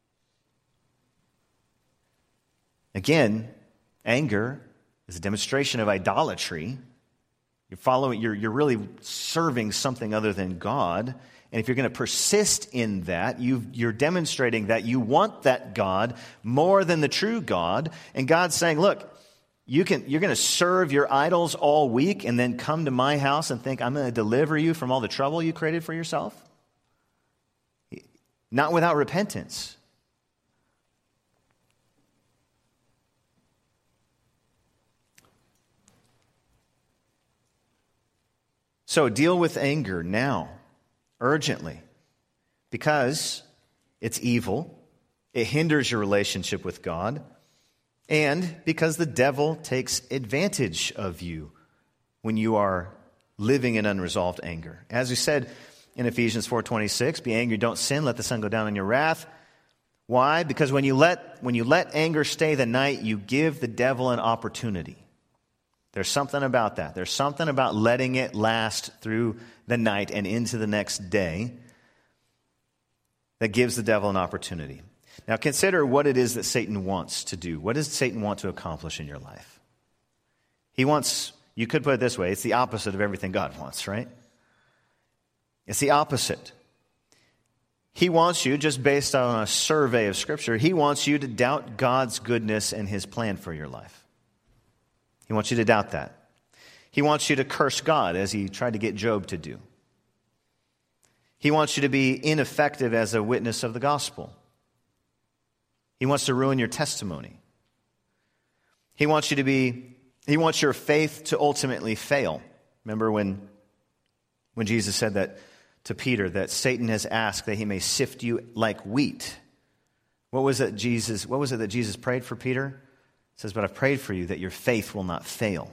Again, anger is a demonstration of idolatry. You're following, you're, you're really serving something other than God. And if you're going to persist in that, you you're demonstrating that you want that God more than the true God. And God's saying, look, you can, you're going to serve your idols all week and then come to my house and think I'm going to deliver you from all the trouble you created for yourself? Not without repentance. So deal with anger now, urgently, because it's evil, it hinders your relationship with God, and because the devil takes advantage of you when you are living in unresolved anger. As we said in Ephesians four twenty-six, be angry, don't sin, let the sun go down on your wrath. Why? Because when you let when you let anger stay the night, you give the devil an opportunity. There's something about that. There's something about letting it last through the night and into the next day that gives the devil an opportunity. Now consider what it is that Satan wants to do. What does Satan want to accomplish in your life? He wants, you could put it this way, it's the opposite of everything God wants, right? It's the opposite. He wants you, just based on a survey of Scripture, he wants you to doubt God's goodness and his plan for your life. He wants you to doubt that. He wants you to curse God, as he tried to get Job to do. He wants you to be ineffective as a witness of the gospel. He wants to ruin your testimony. He wants you to be, he wants your faith to ultimately fail. Remember when, when Jesus said that to Peter, that Satan has asked that he may sift you like wheat. What was it Jesus, what was it that Jesus prayed for Peter? It says, but I've prayed for you that your faith will not fail.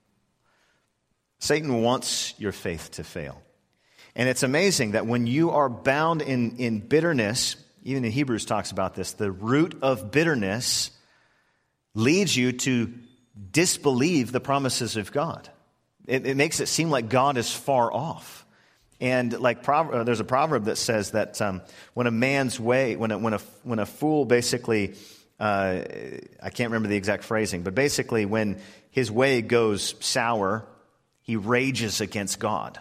Satan wants your faith to fail. And it's amazing that when you are bound in, in bitterness, even in Hebrews talks about this, the root of bitterness leads you to disbelieve the promises of God. It, it makes it seem like God is far off. And like proverb, there's a proverb that says that um, when a man's way, when a, when a, when a fool basically... Uh, I can't remember the exact phrasing, but basically when his way goes sour, he rages against God.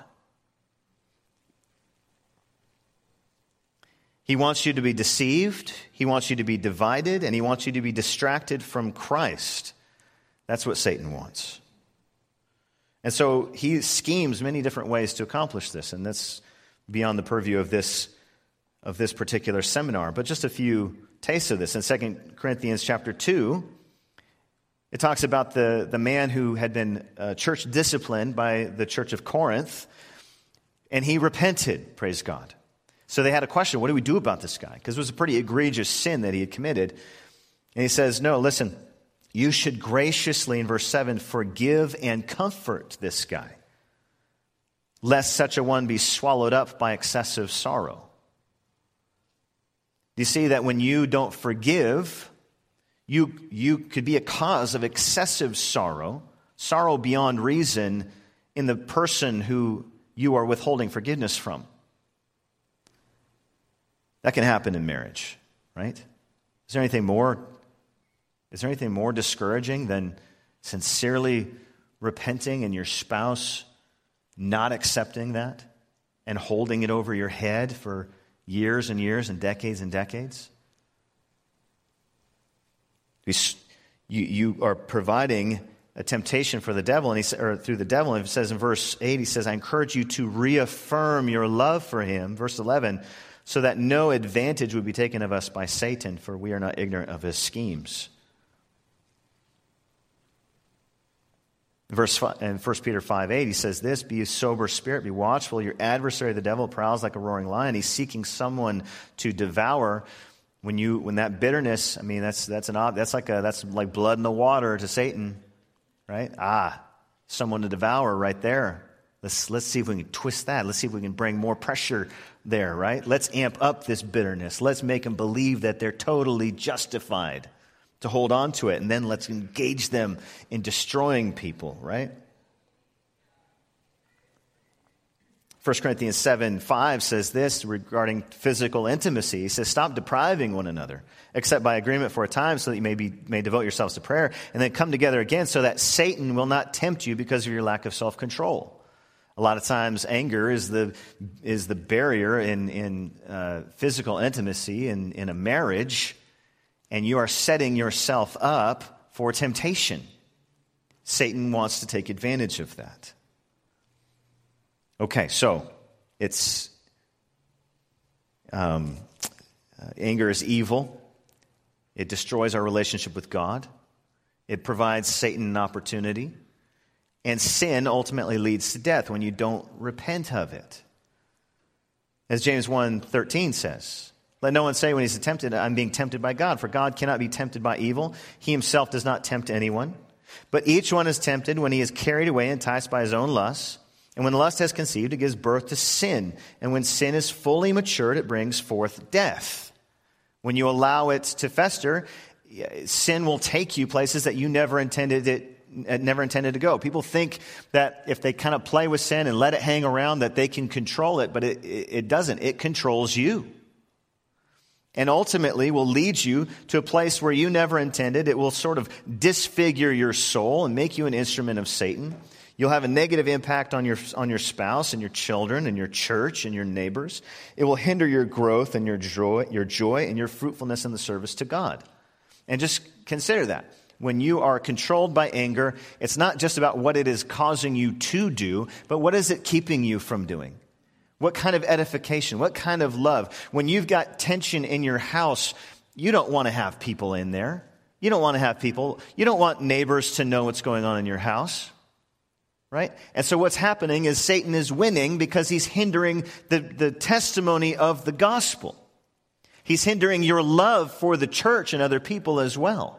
He wants you to be deceived, he wants you to be divided, and he wants you to be distracted from Christ. That's what Satan wants. And so he schemes many different ways to accomplish this, and that's beyond the purview of this, of this particular seminar, but just a few taste of this. In Second Corinthians chapter two, it talks about the, the man who had been uh, church disciplined by the church of Corinth, and he repented, praise God. So they had a question, what do we do about this guy? Because it was a pretty egregious sin that he had committed. And he says, no, listen, you should graciously, in verse seven, forgive and comfort this guy, lest such a one be swallowed up by excessive sorrow. You see that when you don't forgive, you, you could be a cause of excessive sorrow, sorrow beyond reason in the person who you are withholding forgiveness from. That can happen in marriage, right? Is there anything more, is there anything more discouraging than sincerely repenting and your spouse not accepting that and holding it over your head for years and years and decades and decades? you, you are providing a temptation for the devil, and he or through the devil. And it says in verse eight, he says, I encourage you to reaffirm your love for him. Verse eleven, so that no advantage would be taken of us by Satan, for we are not ignorant of his schemes. Verse five, in First Peter five eight, he says this, be a sober spirit, be watchful. Your adversary, the devil, prowls like a roaring lion. He's seeking someone to devour. When you, when that bitterness, I mean, that's that's an that's like a that's like blood in the water to Satan, right? Ah, someone to devour right there. Let's let's see if we can twist that. Let's see if we can bring more pressure there, right? Let's amp up this bitterness. Let's make them believe that they're totally justified to hold on to it, and then let's engage them in destroying people, right? First Corinthians seven five says this regarding physical intimacy. He says, stop depriving one another, except by agreement for a time, so that you may be may devote yourselves to prayer, and then come together again so that Satan will not tempt you because of your lack of self-control. A lot of times anger is the is the barrier in, in uh, physical intimacy in, in a marriage, and you are setting yourself up for temptation. Satan wants to take advantage of that. Okay, so it's um, uh, anger is evil. It destroys our relationship with God. It provides Satan an opportunity. And sin ultimately leads to death when you don't repent of it. As James one thirteen says, let no one say when he's tempted, I'm being tempted by God, for God cannot be tempted by evil. He himself does not tempt anyone. But each one is tempted when he is carried away and enticed by his own lusts. And when lust has conceived, it gives birth to sin. And when sin is fully matured, it brings forth death. When you allow it to fester, sin will take you places that you never intended it never intended to go. People think that if they kind of play with sin and let it hang around, that they can control it, but it, it doesn't. It controls you. And ultimately will lead you to a place where you never intended. It will sort of disfigure your soul and make you an instrument of Satan. You'll have a negative impact on your on your spouse and your children and your church and your neighbors. It will hinder your growth and your joy, your joy and your fruitfulness in the service to God. And just consider that. When you are controlled by anger, it's not just about what it is causing you to do, but what is it keeping you from doing? What kind of edification? What kind of love? When you've got tension in your house, you don't want to have people in there. You don't want to have people. You don't want neighbors to know what's going on in your house, right? And so what's happening is Satan is winning because he's hindering the, the testimony of the gospel. He's hindering your love for the church and other people as well.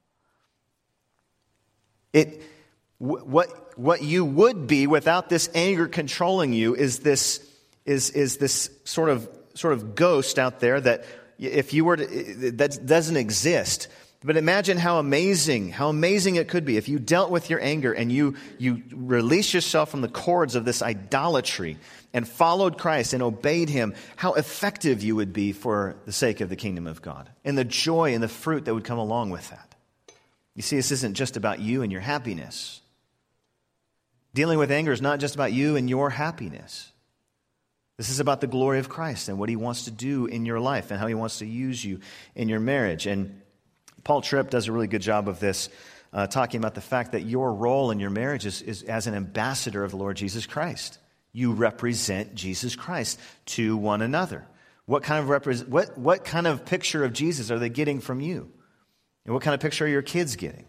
It, what, what you would be without this anger controlling you is this, is, is this sort of, sort of ghost out there that if you were to, that doesn't exist. But imagine how amazing, how amazing it could be if you dealt with your anger and you, you released yourself from the cords of this idolatry and followed Christ and obeyed him, how effective you would be for the sake of the kingdom of God and the joy and the fruit that would come along with that. You see, this isn't just about you and your happiness. Dealing with anger is not just about you and your happiness. This is about the glory of Christ and what he wants to do in your life and how he wants to use you in your marriage. And Paul Tripp does a really good job of this, uh, talking about the fact that your role in your marriage is, is as an ambassador of the Lord Jesus Christ. You represent Jesus Christ to one another. What kind of repre- what, what kind of picture of Jesus are they getting from you? And what kind of picture are your kids getting?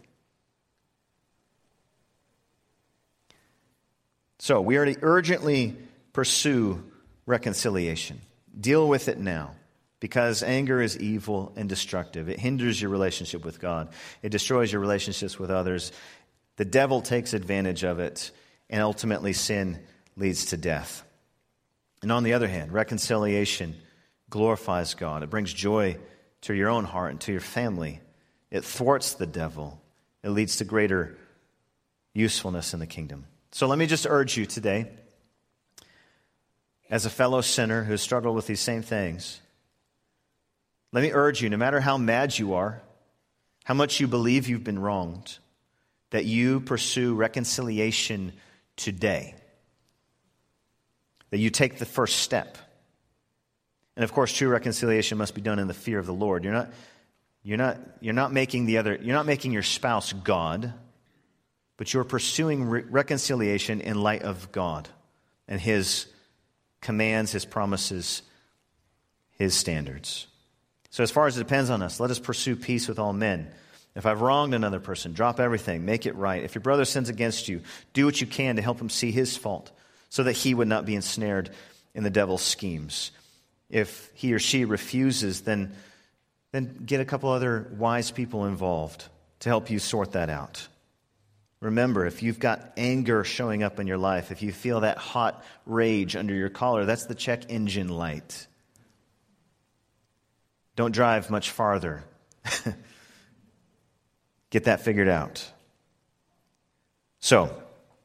So we are to urgently pursue reconciliation. Deal with it now, because anger is evil and destructive. It hinders your relationship with God. It destroys your relationships with others. The devil takes advantage of it, and ultimately sin leads to death. And on the other hand, reconciliation glorifies God. It brings joy to your own heart and to your family. It thwarts the devil. It leads to greater usefulness in the kingdom. So let me just urge you today, as a fellow sinner who has struggled with these same things, let me urge you, no matter how mad you are, how much you believe you've been wronged, that you pursue reconciliation today. That you take the first step. And of course, true reconciliation must be done in the fear of the Lord. You're not... You're not, you're not making the other, you're not making your spouse God, but you're pursuing re- reconciliation in light of God and His commands, His promises, His standards. So as far as it depends on us, let us pursue peace with all men. If I've wronged another person, drop everything, make it right. If your brother sins against you, do what you can to help him see his fault, so that he would not be ensnared in the devil's schemes. If he or she refuses, then, then get a couple other wise people involved to help you sort that out. Remember, if you've got anger showing up in your life, if you feel that hot rage under your collar, that's the check engine light. Don't drive much farther. Get that figured out. So, a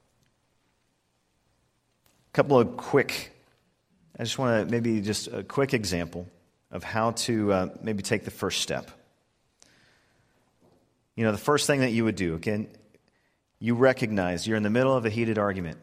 couple of quick, I just want to maybe just a quick example of how to uh, maybe take the first step. You know, the first thing that you would do, again, you recognize you're in the middle of a heated argument.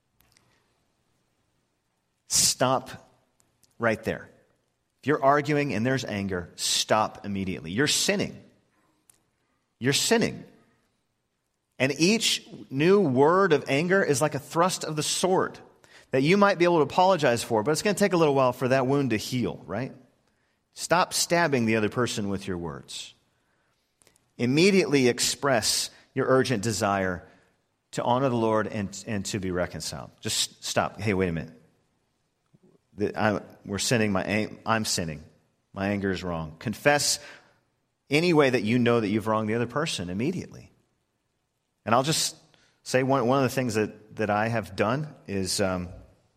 Stop right there. If you're arguing and there's anger, stop immediately. You're sinning. You're sinning. And each new word of anger is like a thrust of the sword that you might be able to apologize for, but it's going to take a little while for that wound to heal, right? Stop stabbing the other person with your words. Immediately express your urgent desire to honor the Lord and, and to be reconciled. Just stop. Hey, wait a minute. I'm, we're sinning. My, I'm sinning. My anger is wrong. Confess any way that you know that you've wronged the other person immediately. And I'll just say one, one of the things that, that I have done is um,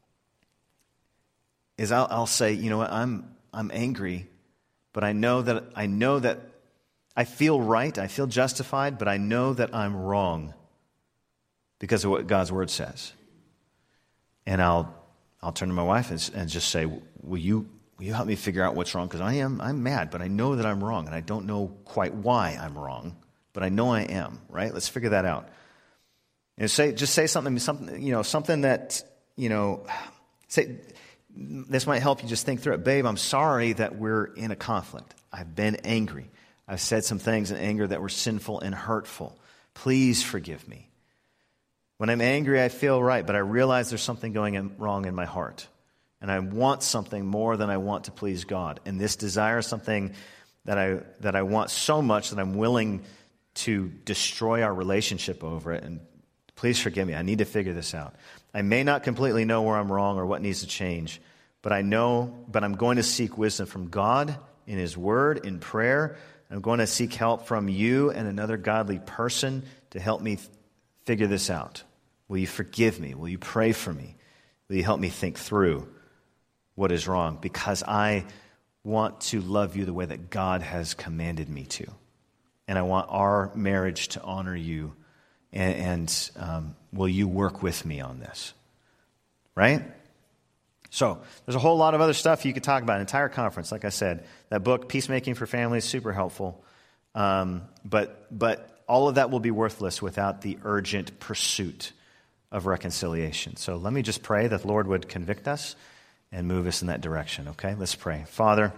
is I'll, I'll say, you know what, I'm I'm angry, but I know that I know that I feel right, I feel justified, but I know that I'm wrong because of what God's word says. And I'll I'll turn to my wife and, and just say, will you will you help me figure out what's wrong? Because I am I'm mad, but I know that I'm wrong, and I don't know quite why I'm wrong, but I know I am, right? Let's figure that out. And say just say something something you know something that you know say this might help you just think through it. Babe, I'm sorry that we're in a conflict. I've been angry. I've said some things in anger that were sinful and hurtful. Please forgive me. When I'm angry, I feel right, but I realize there's something going in, wrong in my heart. And I want something more than I want to please God. And this desire is something that I that I want so much that I'm willing to destroy our relationship over it. And please forgive me. I need to figure this out. I may not completely know where I'm wrong or what needs to change, but I know, but I'm going to seek wisdom from God in His Word, in prayer. I'm going to seek help from you and another godly person to help me figure this out. Will you forgive me? Will you pray for me? Will you help me think through what is wrong? Because I want to love you the way that God has commanded me to. And I want our marriage to honor you. And, and um, will you work with me on this? Right? So, there's a whole lot of other stuff you could talk about. An entire conference, like I said. That book, Peacemaking for Families, super helpful. Um, but but all of that will be worthless without the urgent pursuit of reconciliation. So let me just pray that the Lord would convict us and move us in that direction, okay? Let's pray. Father,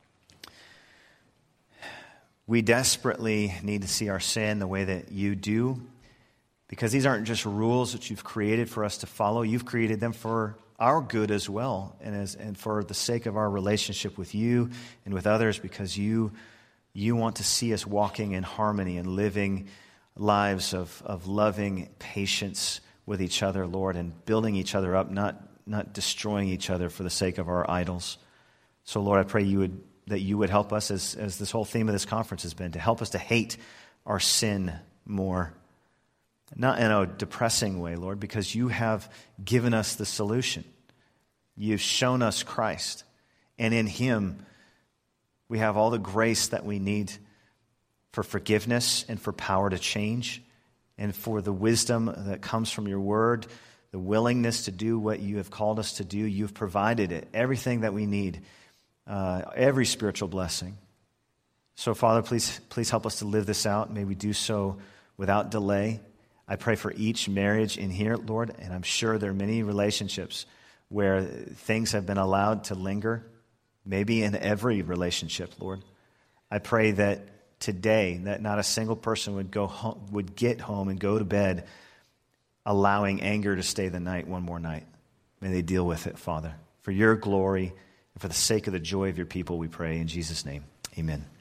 we desperately need to see our sin the way that you do, because these aren't just rules that you've created for us to follow. You've created them for our good as well, and as and for the sake of our relationship with you and with others, because you you want to see us walking in harmony and living lives of, of loving patience with each other, Lord, and building each other up, not not destroying each other for the sake of our idols. So, Lord, I pray you would that you would help us, as, as this whole theme of this conference has been, to help us to hate our sin more. Not in a depressing way, Lord, because you have given us the solution. You've shown us Christ, and in Him we have all the grace that we need for forgiveness and for power to change, and for the wisdom that comes from your word, the willingness to do what you have called us to do. You've provided it, everything that we need, uh, every spiritual blessing. So, Father, please, please help us to live this out. May we do so without delay. I pray for each marriage in here, Lord, and I'm sure there are many relationships where things have been allowed to linger, maybe in every relationship, Lord. I pray that today that not a single person would go home, would get home and go to bed allowing anger to stay the night one more night. May they deal with it, Father. For your glory and for the sake of the joy of your people, we pray in Jesus' name. Amen.